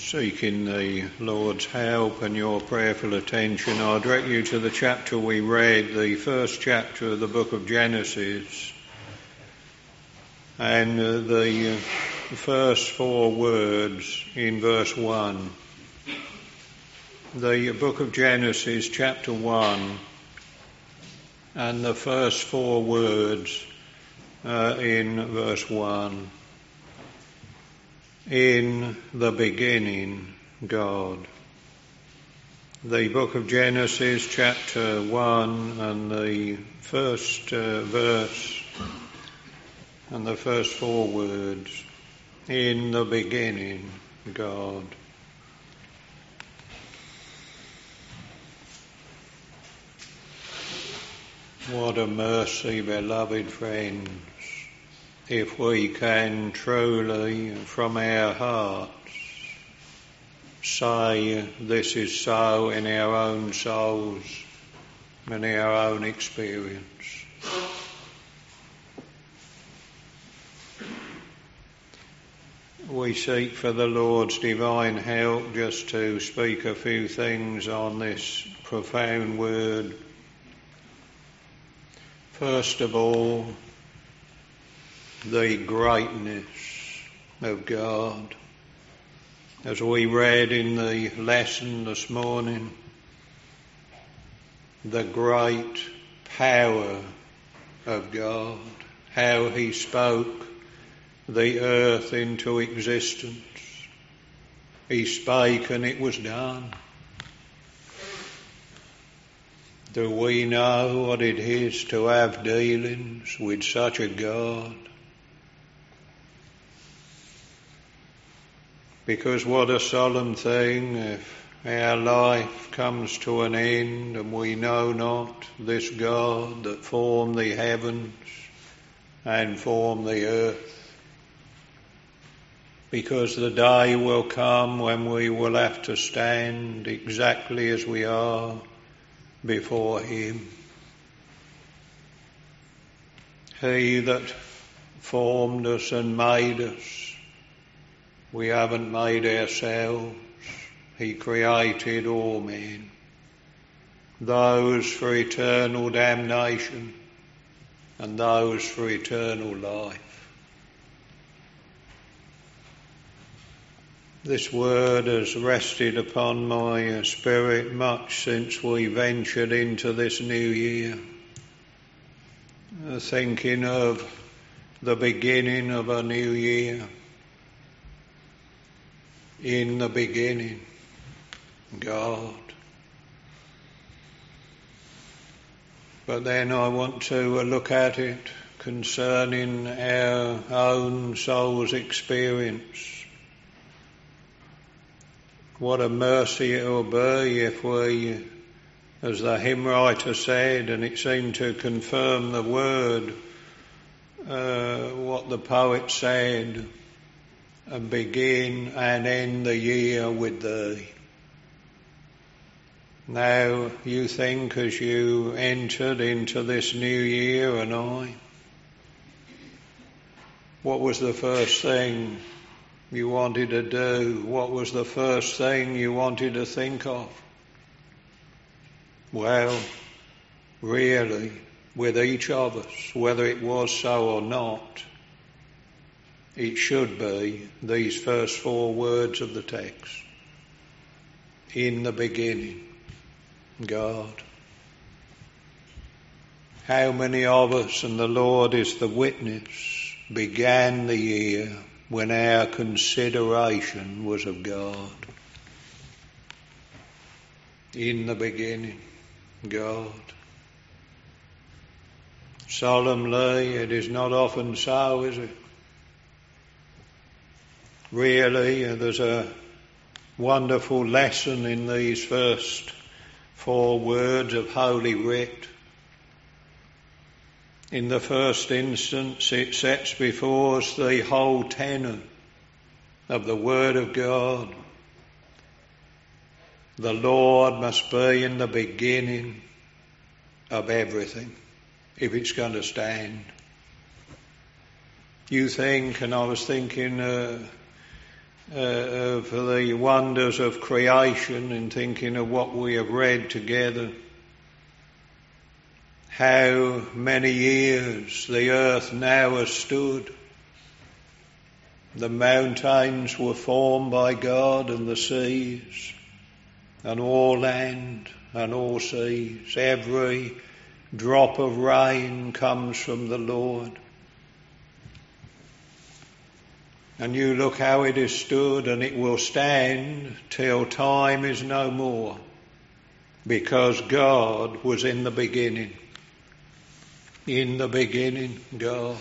Seeking the Lord's help and your prayerful attention, I direct you to the chapter we read, the first chapter of the book of Genesis, and the first 4 words in verse 1. The book of Genesis, chapter 1, and the first 4 words in verse 1. In the beginning, God. The book of Genesis, chapter 1, and the first verse, and the first 4 words. In the beginning, God. What a mercy, beloved friends, if we can truly from our hearts say this is so in our own souls and our own experience. We seek for the Lord's divine help just to speak a few things on this profound word. First of all, the greatness of God. As we read in the lesson this morning, the great power of God, how he spoke the earth into existence. He spake and it was done. Do we know what it is to have dealings with such a God? Because what a solemn thing if our life comes to an end and we know not this God that formed the heavens and formed the earth. Because the day will come when we will have to stand exactly as we are before him. He that formed us and made us, we haven't made ourselves. He created all men, those for eternal damnation and those for eternal life. This word has rested upon my spirit much since we ventured into this new year, thinking of the beginning of a new year. In the beginning, God. But then I want to look at it concerning our own soul's experience. What a mercy it will be if we, as the hymn writer said, and it seemed to confirm the word, what the poet said, and begin and end the year with thee. Now you think as you entered into this new year and what was the first thing you wanted to do? What was the first thing you wanted to think of? Well, really, with each of us, whether it was so or not, it should be these first 4 words of the text. In the beginning, God. How many of us, and the Lord is the witness, began the year when our consideration was of God? In the beginning, God. Solemnly, it is not often so, is it? Really, there's a wonderful lesson in these first 4 words of Holy Writ. In the first instance, it sets before us the whole tenor of the Word of God. The Lord must be in the beginning of everything if it's going to stand. You think, and I was thinking of the wonders of creation and thinking of what we have read together, how many years the earth now has stood. The mountains were formed by God, and the seas, and all land and all seas. Every drop of rain comes from the Lord. And you look how it has stood, and it will stand till time is no more, because God was in the beginning. In the beginning, God.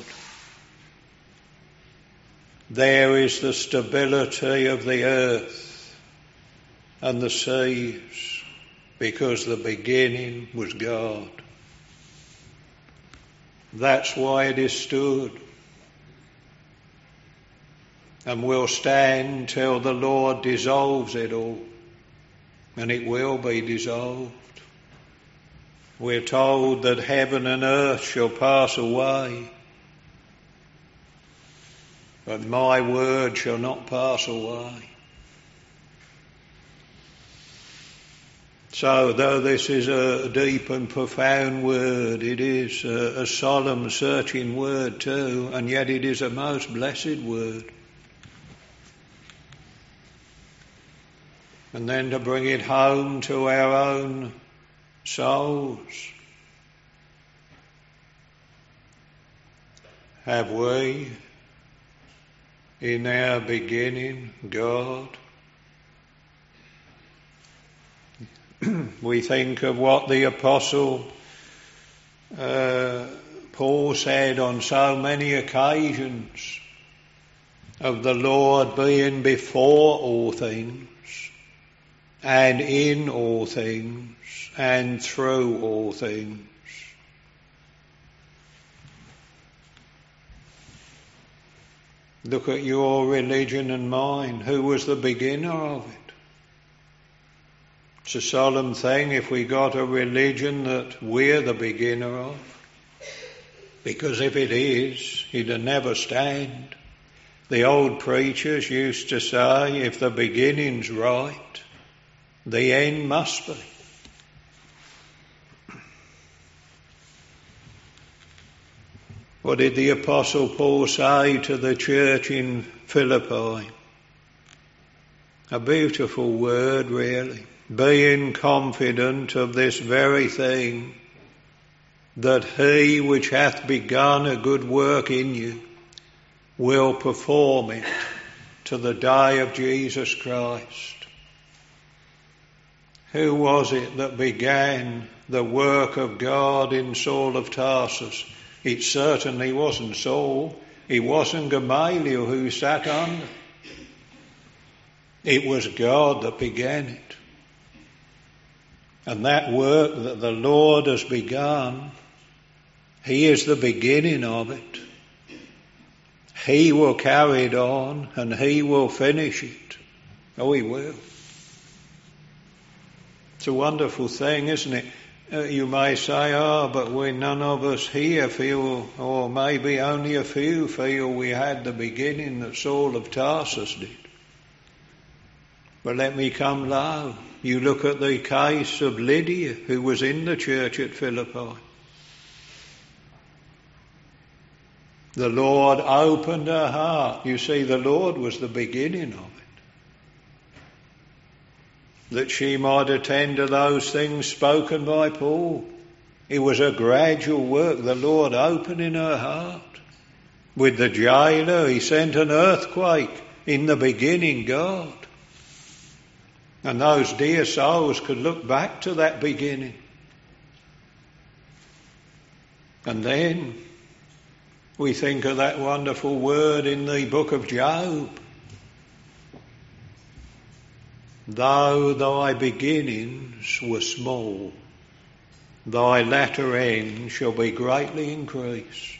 There is the stability of the earth and the seas, because the beginning was God. That's why it is stood, and will stand till the Lord dissolves it all, and it will be dissolved. We're told that heaven and earth shall pass away, but my word shall not pass away. So, though this is a deep and profound word, it is a solemn, searching word too, and yet it is a most blessed word. And then to bring it home to our own souls. Have we, in our beginning, God? We think of what the Apostle Paul said on so many occasions of the Lord being before all things, and in all things, and through all things. Look at your religion and mine. Who was the beginner of it? It's a solemn thing if we got a religion that we're the beginner of. Because if it is, it'll never stand. The old preachers used to say, if the beginning's right, the end must be. What did the Apostle Paul say to the church in Philippi? A beautiful word, really. Being confident of this very thing, that he which hath begun a good work in you will perform it to the day of Jesus Christ. Who was it that began the work of God in Saul of Tarsus? It certainly wasn't Saul. It wasn't Gamaliel who sat under. It was God that began it. And that work that the Lord has begun, He is the beginning of it. He will carry it on and He will finish it. Oh, He will. It's a wonderful thing, isn't it? You may say, but none of us here feel, or maybe only a few feel we had the beginning that Saul of Tarsus did. But let me come low. You look at the case of Lydia, who was in the church at Philippi. The Lord opened her heart. You see, the Lord was the beginning of it. That she might attend to those things spoken by Paul. It was a gradual work, the Lord opening her heart. With the jailer, He sent an earthquake. In the beginning, God. And those dear souls could look back to that beginning. And then we think of that wonderful word in the book of Job. Though thy beginnings were small, thy latter end shall be greatly increased.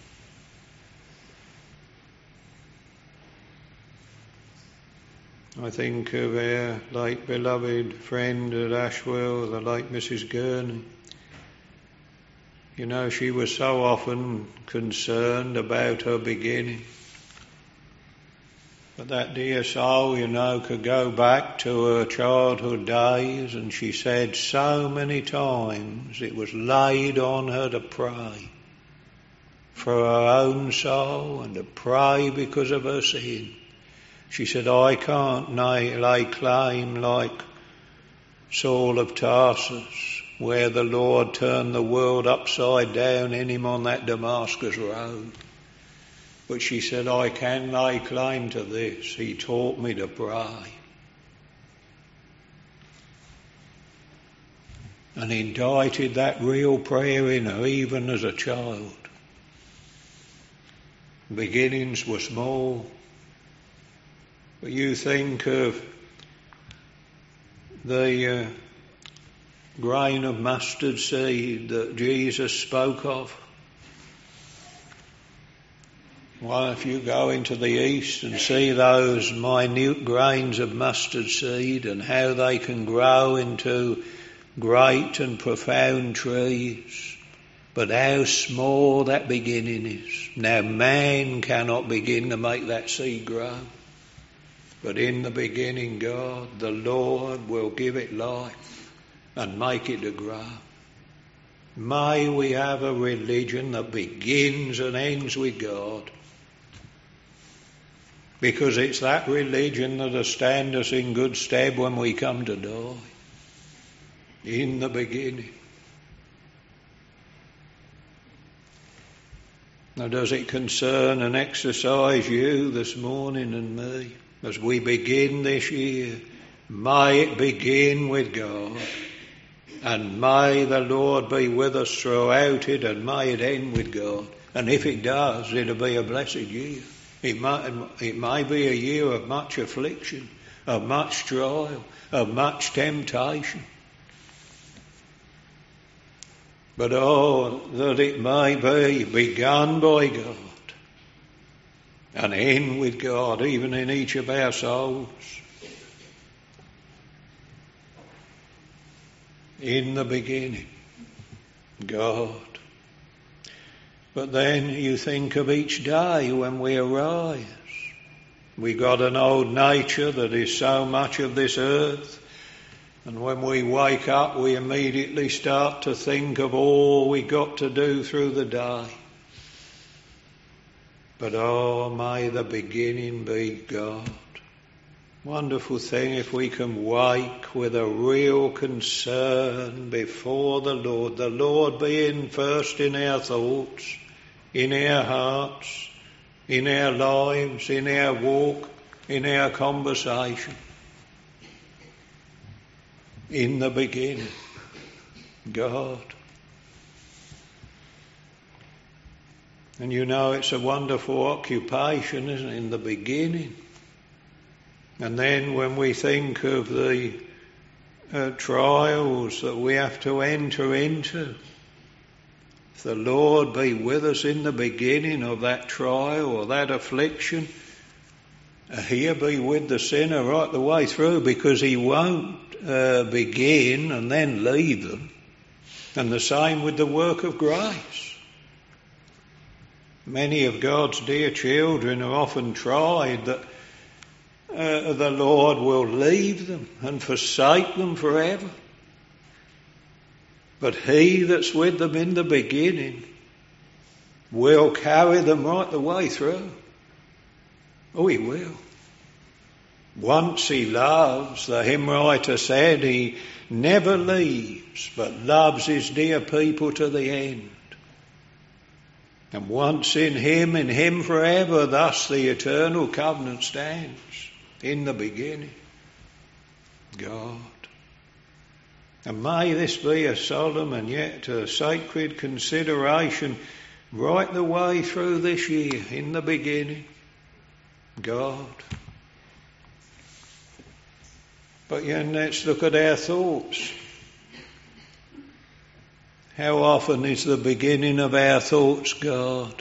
I think of our late beloved friend at Ashwell, the late Mrs. Gurney. You know, she was so often concerned about her beginning. But that dear soul, could go back to her childhood days, and she said so many times it was laid on her to pray for her own soul and to pray because of her sin. She said, I can't lay claim like Saul of Tarsus, where the Lord turned the world upside down in him on that Damascus road. But she said, I can lay claim to this. He taught me to pray. And indicted that real prayer in her, even as a child. Beginnings were small. But you think of the grain of mustard seed that Jesus spoke of. Well, if you go into the east and see those minute grains of mustard seed and how they can grow into great and profound trees, but how small that beginning is. Now, man cannot begin to make that seed grow. But in the beginning, God, the Lord, will give it life and make it to grow. May we have a religion that begins and ends with God. Because it's that religion that'll stand us in good stead when we come to die. In the beginning. Now, does it concern and exercise you this morning and me? As we begin this year, may it begin with God. And may the Lord be with us throughout it, and may it end with God. And if it does, it'll be a blessed year. It may be a year of much affliction, of much trial, of much temptation. But that it may be begun by God and end with God, even in each of our souls. In the beginning, God. But then you think of each day when we arise. We got an old nature that is so much of this earth. And when we wake up, we immediately start to think of all we got to do through the day. But may the beginning be God. Wonderful thing if we can wake with a real concern before the Lord being first in our thoughts, in our hearts, in our lives, in our walk, in our conversation. In the beginning, God. And it's a wonderful occupation, isn't it, in the beginning. And then when we think of the trials that we have to enter into, if the Lord be with us in the beginning of that trial or that affliction, He'll be with the sinner right the way through, because He won't begin and then leave them. And the same with the work of grace. Many of God's dear children have often tried that the Lord will leave them and forsake them forever. But He that's with them in the beginning will carry them right the way through. Oh, He will. Once He loves, the hymn writer said, He never leaves, but loves His dear people to the end. And once in Him forever, thus the eternal covenant stands. In the beginning, God. And may this be a solemn and yet a sacred consideration right the way through this year. In the beginning, God. But let's look at our thoughts. How often is the beginning of our thoughts God?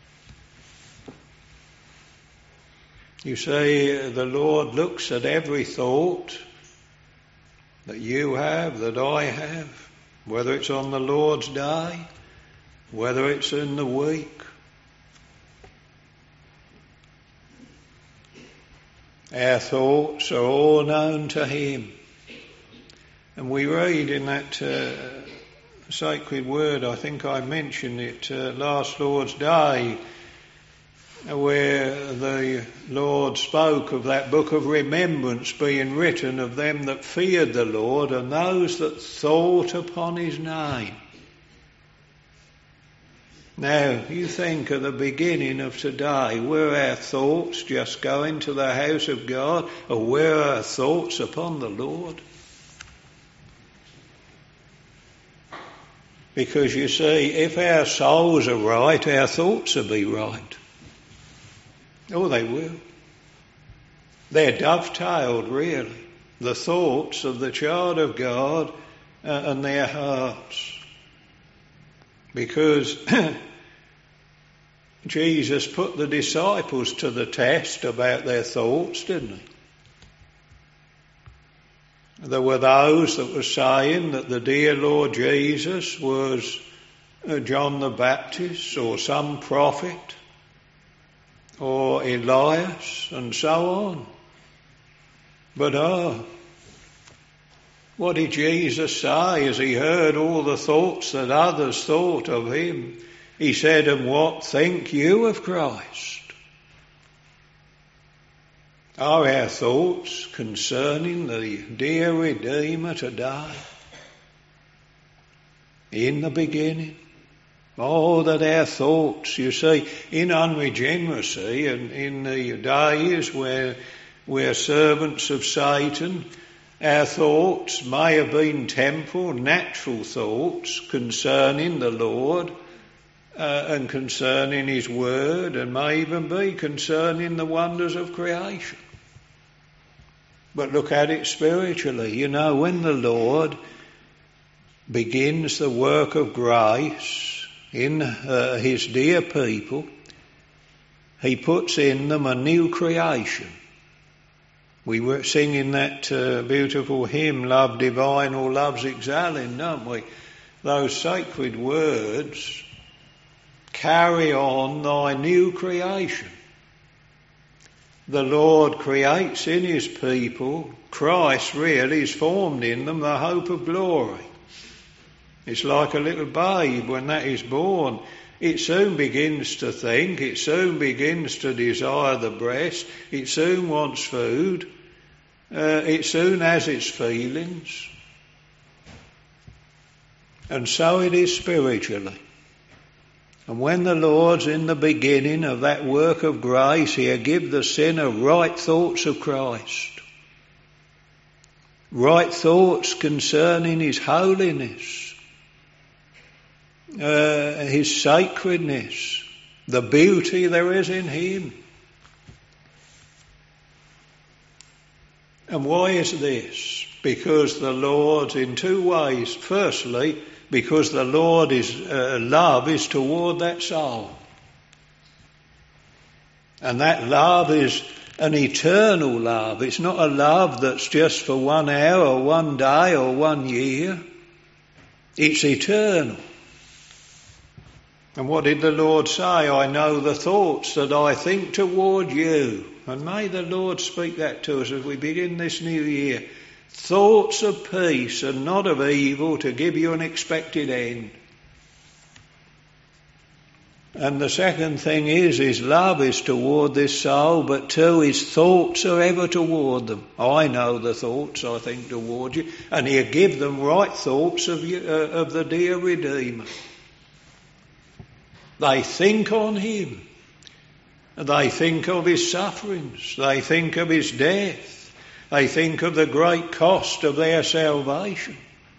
You see, the Lord looks at every thought that you have, that I have, whether it's on the Lord's day, whether it's in the week. Our thoughts are all known to him. And we read in that sacred word, I think I mentioned it last Lord's Day, where the Lord spoke of that book of remembrance being written of them that feared the Lord and those that thought upon his name. Now, you think at the beginning of today, were our thoughts just going to the house of God, or were our thoughts upon the Lord? Because you see, if our souls are right, our thoughts will be right. Oh, they will. They're dovetailed, really. The thoughts of the child of God and their hearts. Because Jesus put the disciples to the test about their thoughts, didn't he? There were those that were saying that the dear Lord Jesus was John the Baptist or some prophet or Elias and so on. But what did Jesus say as he heard all the thoughts that others thought of him? He said, "And what think you of Christ?" Are our thoughts concerning the dear Redeemer today? In the beginning? Oh, that our thoughts, you see, in unregeneracy and in the days where we're servants of Satan, our thoughts may have been temporal, natural thoughts concerning the Lord and concerning his word, and may even be concerning the wonders of creation. But look at it spiritually. You know, when the Lord begins the work of grace in his dear people, he puts in them a new creation. We were singing that beautiful hymn, Love Divine or Love's Exhaling, don't we? Those sacred words, carry on thy new creation. The Lord creates in his people, Christ really is formed in them the hope of glory. It's like a little babe when that is born. It soon begins to think, it soon begins to desire the breast, it soon wants food, it soon has its feelings. And so it is spiritually. And when the Lord's in the beginning of that work of grace, he'll give the sinner right thoughts of Christ. Right thoughts concerning his holiness, his sacredness, the beauty there is in him. And why is this? Because the Lord's in two ways. Firstly, because the Lord is love is toward that soul. And that love is an eternal love. It's not a love that's just for 1 hour or 1 day or 1 year. It's eternal. And what did the Lord say? I know the thoughts that I think toward you. And may the Lord speak that to us as we begin this new year. Thoughts of peace and not of evil, to give you an expected end. And the second thing is, his love is toward this soul, but too, his thoughts are ever toward them. I know the thoughts I think toward you, and he'll give them right thoughts of you, of the dear Redeemer. They think on him. They think of his sufferings. They think of his death. They think of the great cost of their salvation.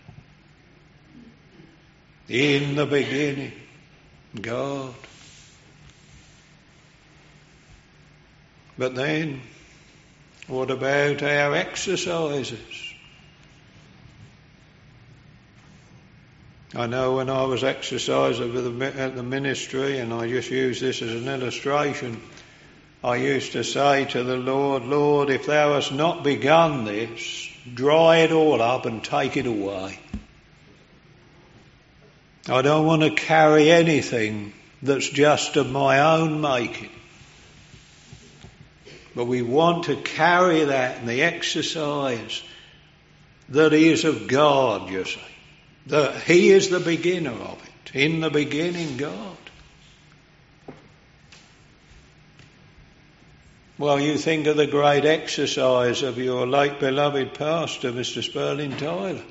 In the beginning, God. But then, what about our exercises? I know when I was exercising at the ministry, and I just use this as an illustration, I used to say to the Lord, Lord, if thou hast not begun this, dry it all up and take it away. I don't want to carry anything that's just of my own making. But we want to carry that in the exercise that is of God, you see. That He is the beginner of it. In the beginning, God. Well, you think of the great exercise of your late beloved pastor, Mr. Sperling Tyler.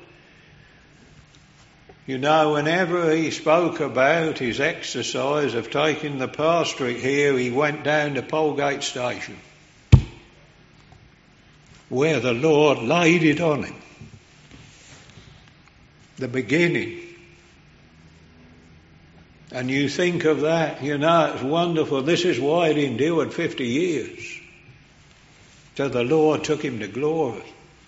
You know, whenever he spoke about his exercise of taking the pastorate here, he went down to Polegate Station, where the Lord laid it on him. The beginning. And you think of that, you know, it's wonderful. This is why it endured 50 years. So the Lord took him to glory.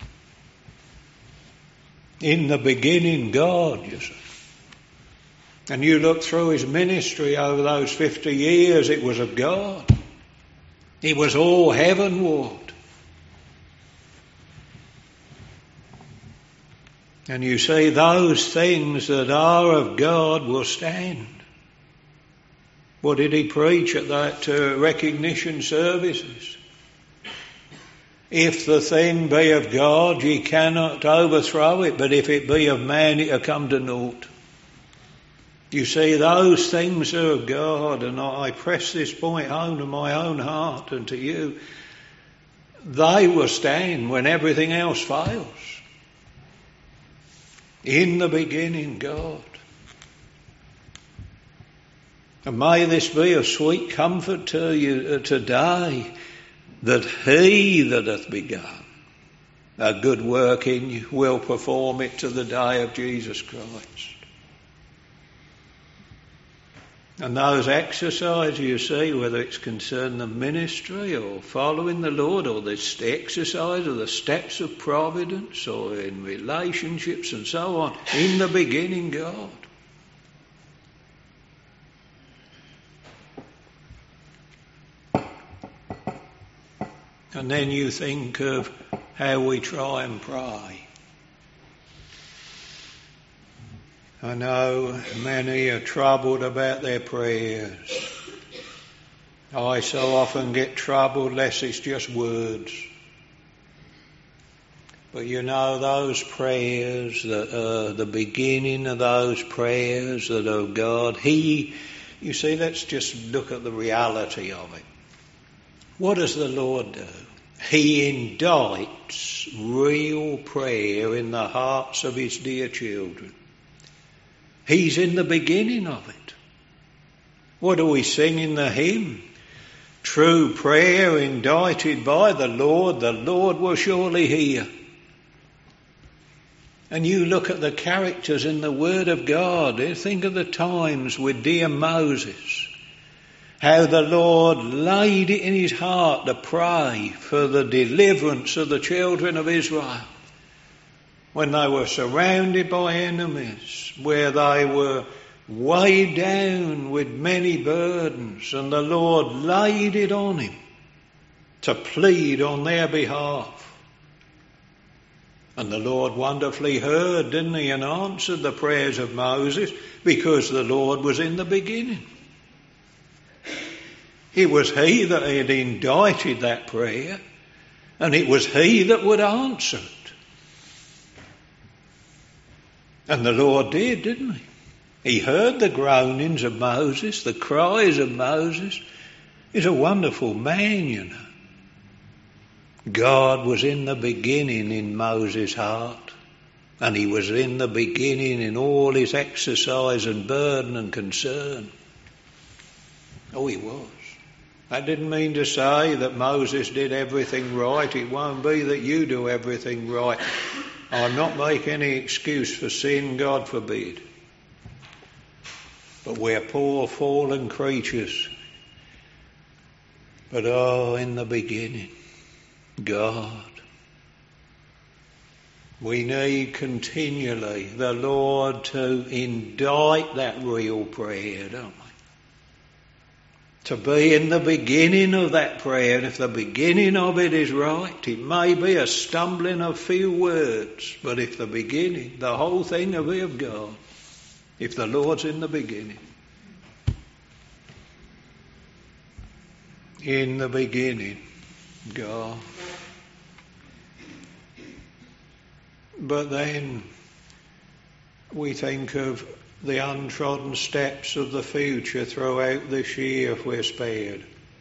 In the beginning, God, you see. And you look through his ministry over those 50 years, it was of God. It was all heavenward. And you see, those things that are of God will stand. What did he preach at that recognition services? If the thing be of God, ye cannot overthrow it, but if it be of man, it'll come to naught. You see, those things are of God, and I press this point home to my own heart and to you. They will stand when everything else fails. In the beginning, God. And may this be a sweet comfort to you today, that He that hath begun a good work in you will perform it to the day of Jesus Christ. And those exercises, you see, whether it's concerning the ministry or following the Lord, or the exercise of the steps of providence, or in relationships and so on, in the beginning, God. And then you think of how we try and pray. I know many are troubled about their prayers. I so often get troubled lest it's just words. But you know, those prayers that are the beginning of those prayers that are of God, you see, let's just look at the reality of it. What does the Lord do? He indicts real prayer in the hearts of His dear children. He's in the beginning of it. What do we sing in the hymn? True prayer indicted by the Lord will surely hear. And you look at the characters in the Word of God. Think of the times with dear Moses. How the Lord laid it in his heart to pray for the deliverance of the children of Israel. When they were surrounded by enemies, where they were weighed down with many burdens, and the Lord laid it on him to plead on their behalf. And the Lord wonderfully heard, didn't He, and answered the prayers of Moses, because the Lord was in the beginning. It was He that had indicted that prayer, and it was He that would answer it. And the Lord did, didn't He? He heard the groanings of Moses, the cries of Moses. He's a wonderful man, you know. God was in the beginning in Moses' heart, and He was in the beginning in all his exercise and burden and concern. Oh, He was. That didn't mean to say that Moses did everything right. It won't be that you do everything right. I'm not making any excuse for sin, God forbid. But we're poor, fallen creatures. But in the beginning, God. We need continually the Lord to indict that real prayer, don't we? To be in the beginning of that prayer, and if the beginning of it is right, it may be a stumbling of few words, but if the beginning, the whole thing will be of God, if the Lord's in the beginning. In the beginning, God. But then we think of the untrodden steps of the future throughout this year if we're spared.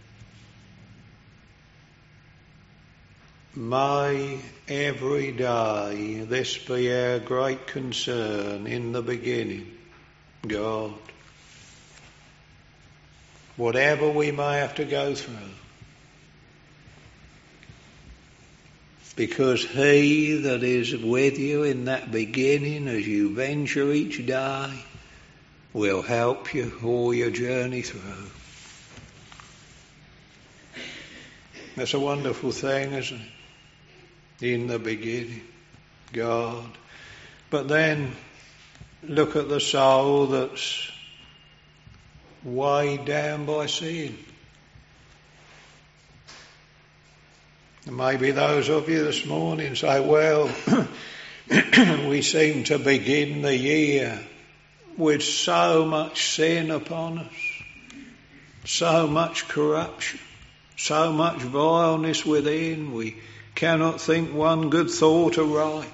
May every day this be our great concern in the beginning, God. Whatever we may have to go through, because He that is with you in that beginning as you venture each day will help you all your journey through. That's a wonderful thing, isn't it? In the beginning, God. But then look at the soul that's weighed down by sin. And maybe those of you this morning say, well, we seem to begin the year with so much sin upon us, so much corruption, so much vileness within, we cannot think one good thought aright.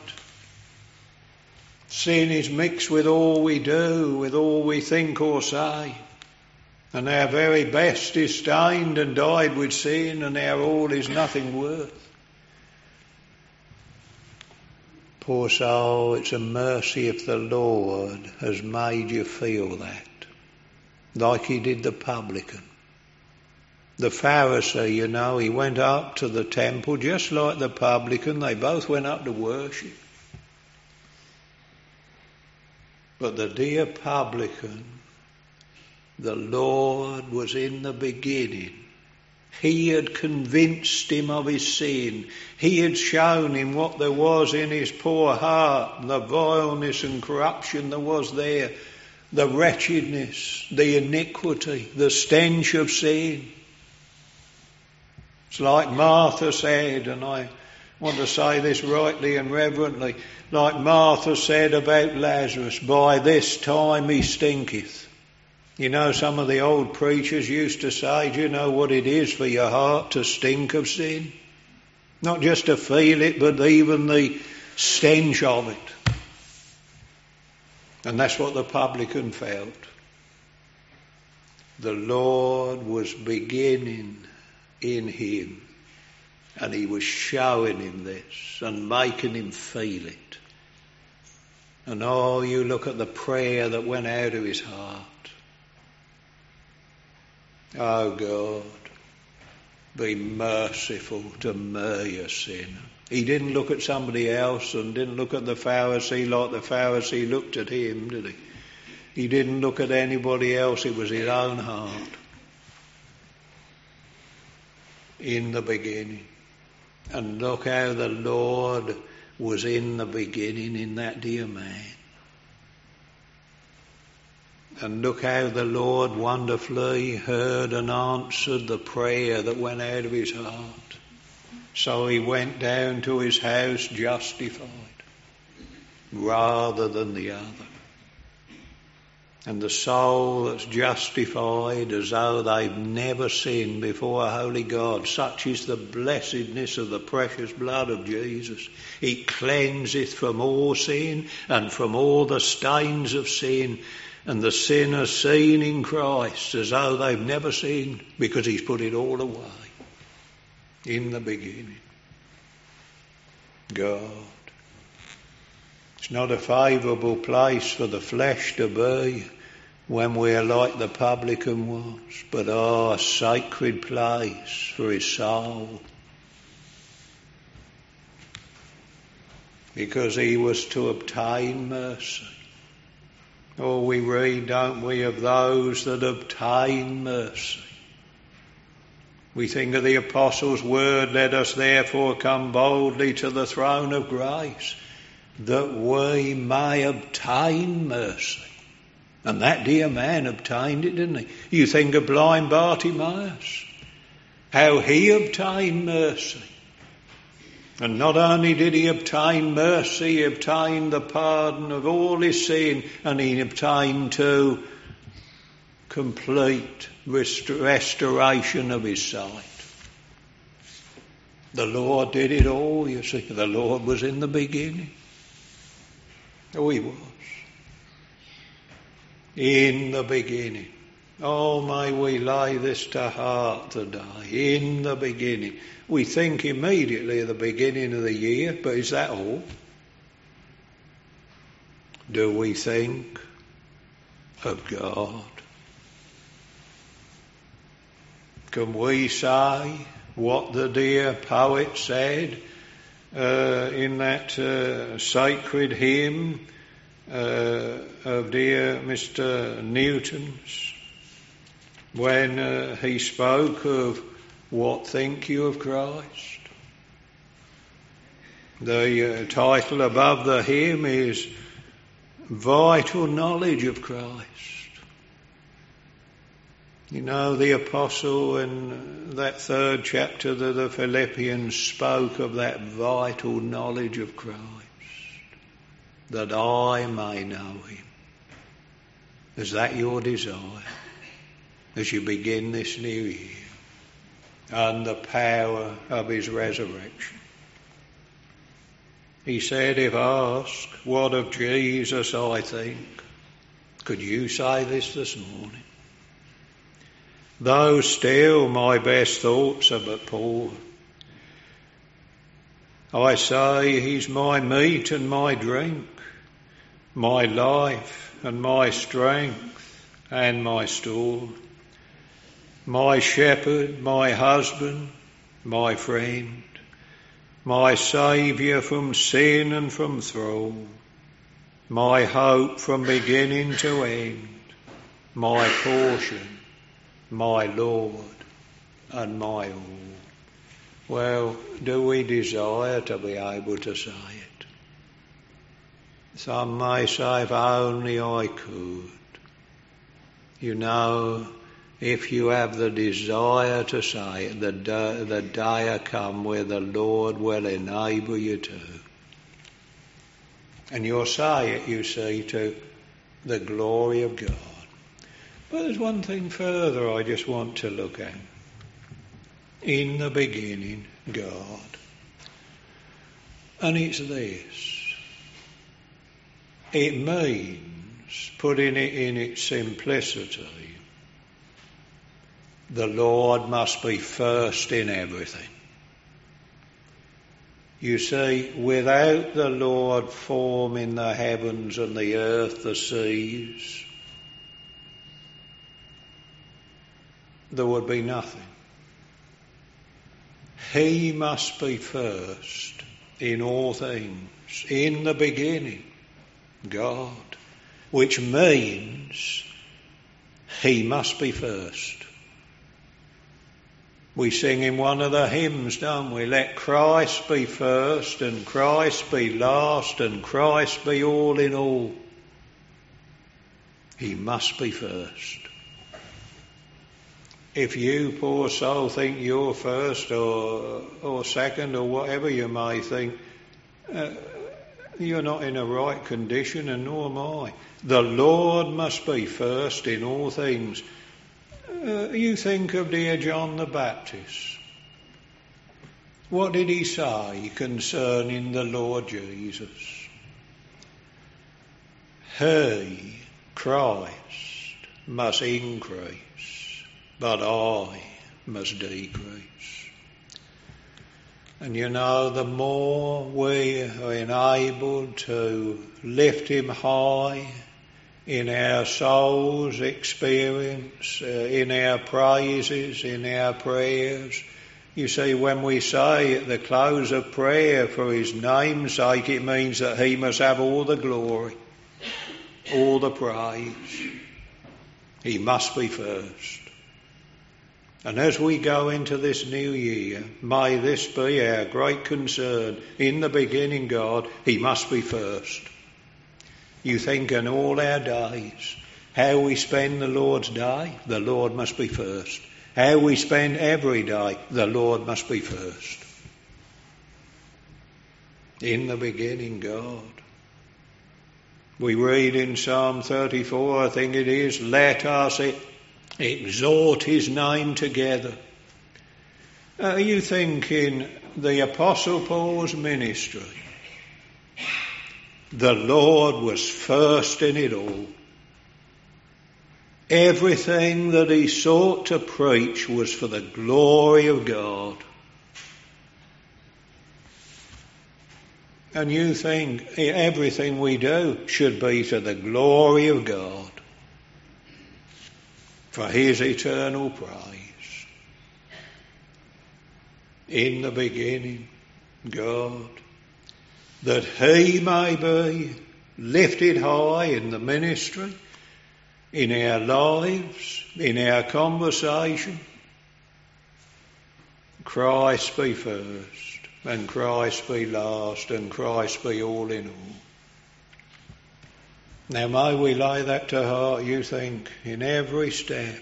Sin is mixed with all we do, with all we think or say. And our very best is stained and dyed with sin, and our all is nothing worth. Poor soul, it's a mercy if the Lord has made you feel that, like He did the publican. The Pharisee, you know, he went up to the temple just like the publican. They both went up to worship. But the dear publican, the Lord was in the beginning. He had convinced him of his sin. He had shown him what there was in his poor heart, the vileness and corruption there was there, the wretchedness, the iniquity, the stench of sin. It's like Martha said, and I want to say this rightly and reverently, like Martha said about Lazarus, by this time he stinketh. You know, some of the old preachers used to say, do you know what it is for your heart to stink of sin? Not just to feel it, but even the stench of it. And that's what the publican felt. The Lord was beginning in him, and He was showing him this and making him feel it. And oh, you look at the prayer that went out of his heart. Oh God, be merciful to me, a sinner. He didn't look at somebody else and didn't look at the Pharisee like the Pharisee looked at him, did he? He didn't look at anybody else, it was his own heart. In the beginning. And look how the Lord was in the beginning in that dear man. And look how the Lord wonderfully heard and answered the prayer that went out of his heart. So he went down to his house justified rather than the other. And the soul that's justified as though they've never sinned before a holy God, such is the blessedness of the precious blood of Jesus. It cleanseth from all sin and from all the stains of sin. And the sinner seen in Christ as though they've never sinned, because He's put it all away in the beginning. God. It's not a favourable place for the flesh to be when we're like the publican was, but a sacred place for his soul. Because he was to obtain mercy. Oh, we read, don't we, of those that obtain mercy. We think of the Apostles' word, let us therefore come boldly to the throne of grace, that we may obtain mercy. And that dear man obtained it, didn't he? You think of blind Bartimaeus, how he obtained mercy. And not only did he obtain mercy, he obtained the pardon of all his sin, and he obtained too complete restoration of his sight. The Lord did it all, you see. The Lord was in the beginning. Oh, he was. In the beginning. Oh, may we lay this to heart today. In the beginning. We think immediately of the beginning of the year, but is that all? Do we think of God? Can we say what the dear poet said in that sacred hymn of dear Mr. Newton's, when he spoke of what think you of Christ? The title above the hymn is Vital Knowledge of Christ. You know, the apostle in that 3rd chapter of the Philippians spoke of that vital knowledge of Christ, that I may know him. Is that your desire as you begin this new year? And the power of his resurrection. He said, if asked, what of Jesus I think? Could you say this morning? Though still my best thoughts are but poor, I say he's my meat and my drink, my life and my strength and my store, my shepherd, my husband, my friend, my saviour from sin and from thrall, my hope from beginning to end, my portion, my Lord and my all. Well, do we desire to be able to say it? Some may say, if only I could. You know, if you have the desire to say it, the day will come where the Lord will enable you to. And you'll say it, you see, to the glory of God. But there's one thing further I just want to look at. In the beginning, God. And it's this. It means, putting it in its simplicity, the Lord must be first in everything. You see, without the Lord forming the heavens and the earth, the seas, there would be nothing. He must be first in all things, in the beginning, God, which means he must be first. We sing in one of the hymns, don't we? Let Christ be first and Christ be last and Christ be all in all. He must be first. If you, poor soul, think you're first or second or whatever you may think, you're not in a right condition, and nor am I. The Lord must be first in all things. You think of dear John the Baptist. What did he say concerning the Lord Jesus? He, Christ, must increase, but I must decrease. And you know, the more we are enabled to lift him high in our soul's experience, in our praises, in our prayers. You see, when we say at the close of prayer for his name's sake, it means that he must have all the glory, all the praise. He must be first. And as we go into this new year, may this be our great concern. In the beginning, God, he must be first. You think in all our days, how we spend the Lord's day, the Lord must be first. How we spend every day, the Lord must be first. In the beginning, God. We read in Psalm 34, I think it is, let us exalt his name together. You think in the Apostle Paul's ministry, the Lord was first in it all. Everything that he sought to preach was for the glory of God. And you think everything we do should be to the glory of God, for his eternal praise. In the beginning, God, that he may be lifted high in the ministry, in our lives, in our conversation. Christ be first, and Christ be last, and Christ be all in all. Now may we lay that to heart, you think, in every step,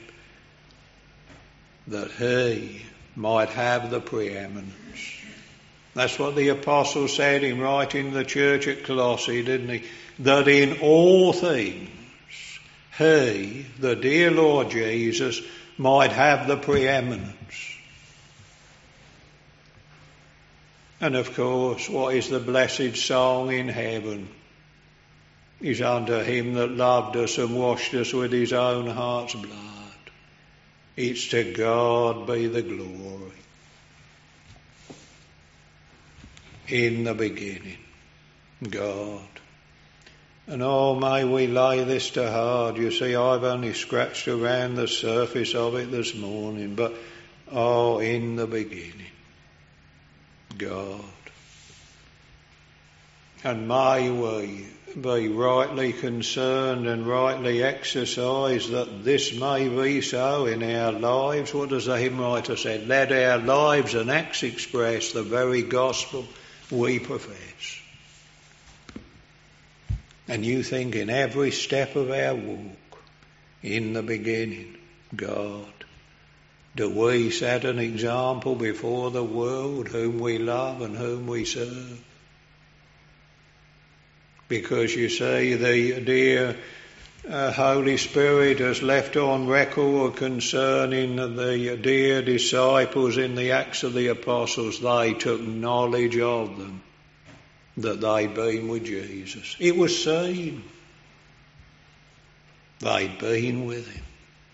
that he might have the preeminence. That's what the apostle said in writing the church at Colossae, didn't he? That in all things he, the dear Lord Jesus, might have the preeminence. And of course, what is the blessed song in heaven? Is unto him that loved us and washed us with his own heart's blood. It's to God be the glory. In the beginning, God. And oh, may we lay this to heart. You see, I've only scratched around the surface of it this morning, but oh, in the beginning, God. And may we be rightly concerned and rightly exercised that this may be so in our lives. What does the hymn writer say? Let our lives and acts express the very gospel we profess. And you think in every step of our walk, in the beginning, God, do we set an example before the world whom we love and whom we serve? Because you see, the dear Holy Spirit has left on record concerning the dear disciples in the Acts of the Apostles, they took knowledge of them, that they'd been with Jesus. It was seen. They'd been with him.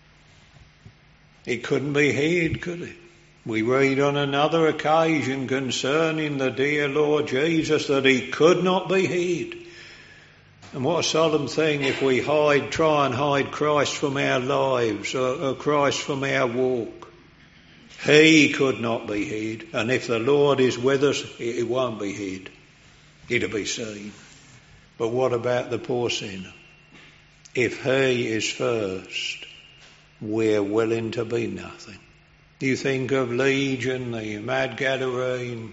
It couldn't be hid, could it? We read on another occasion concerning the dear Lord Jesus that he could not be hid. And what a solemn thing if we try and hide Christ from our lives or Christ from our walk. He could not be hid. And if the Lord is with us, it won't be hid. It'll be seen. But what about the poor sinner? If he is first, we're willing to be nothing. You think of Legion, the mad Gadarene.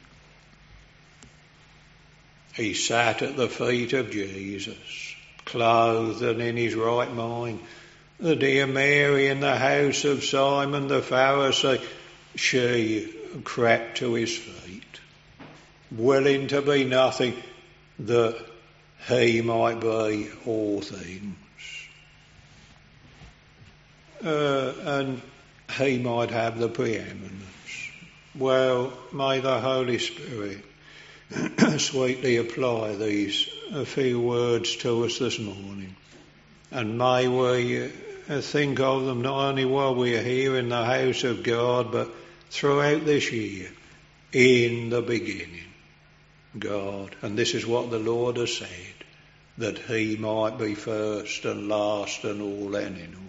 He sat at the feet of Jesus, clothed and in his right mind. The dear Mary in the house of Simon the Pharisee, she crept to his feet, willing to be nothing, that he might be all things. And he might have the preeminence. Well, may the Holy Spirit sweetly apply these few words to us this morning. And may we think of them not only while we are here in the house of God, but throughout this year. In the beginning, God. And this is what the Lord has said, that he might be first and last and all and in all.